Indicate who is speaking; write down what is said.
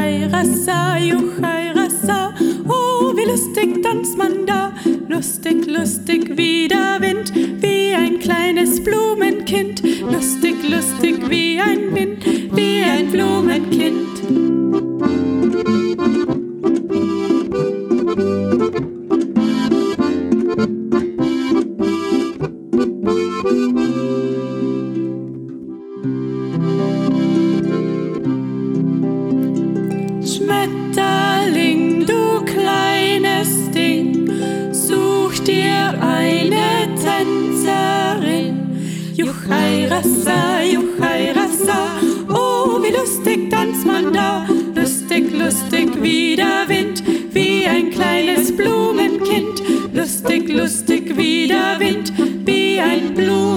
Speaker 1: Juchai Rassa, oh, wie lustig tanzt man da. Lustig, lustig wie der Wind, wie ein kleines Blumenkind. Lustig, lustig wie ein Wind, wie ein Blumenkind. Schmetterling, du kleines Ding, such dir eine Tänzerin. Juchai Rassa, oh, wie lustig tanzt man da. Lustig, lustig wie der Wind, wie ein kleines Blumenkind. Lustig, lustig wie der Wind, wie ein Blumenkind.